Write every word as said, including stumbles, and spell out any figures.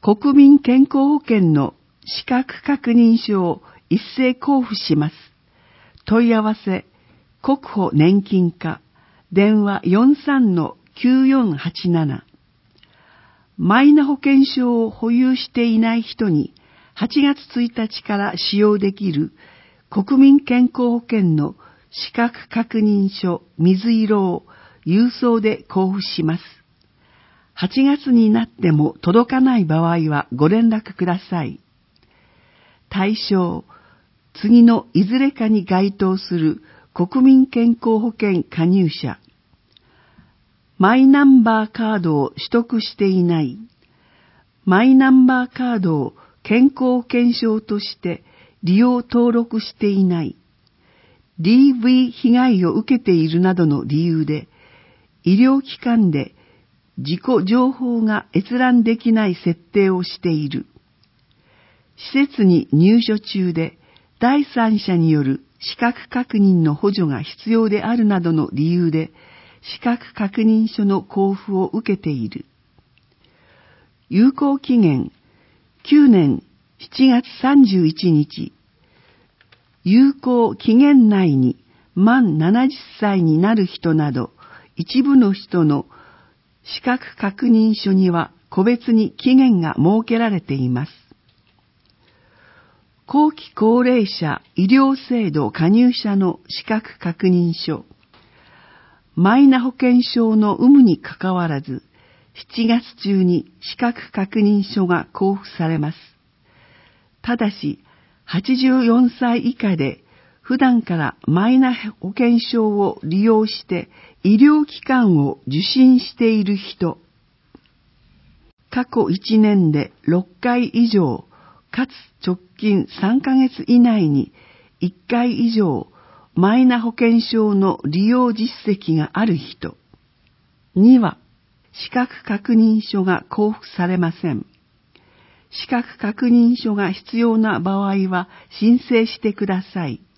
国民健康保険の資格確認書を一斉交付します。問い合わせ、国保年金課、電話 よんさんのきゅうよんはちなな。マイナ保険証を保有していない人にはちがつついたちから使用できる国民健康保険の資格確認書水色を郵送で交付します。はちがつになっても届かない場合はご連絡ください。対象、次のいずれかに該当する国民健康保険加入者。マイナンバーカードを取得していない。マイナンバーカードを健康保険証として利用登録していない。ディーブイ 被害を受けているなどの理由で、医療機関で自己情報が閲覧できない設定をしている。施設に入所中で第三者による資格確認の補助が必要であるなどの理由で、資格確認書の交付を受けている。有効期限きゅうねんしちがつさんじゅういちにち。有効期限内に満ななじゅっさいになる人など一部の人の資格確認書には個別に期限が設けられています。後期高齢者医療制度加入者の資格確認書。マイナ保険証の有無にかかわらず、しちがつ中に資格確認書が交付されます。ただし、はちじゅうよんさい以下で、普段からマイナ保険証を利用して医療機関を受診している人、過去いちねんでろっかい以上、かつ直近さんかげつ以内にいっかい以上、マイナ保険証の利用実績がある人には、資格確認書が交付されません。資格確認書が必要な場合は申請してください。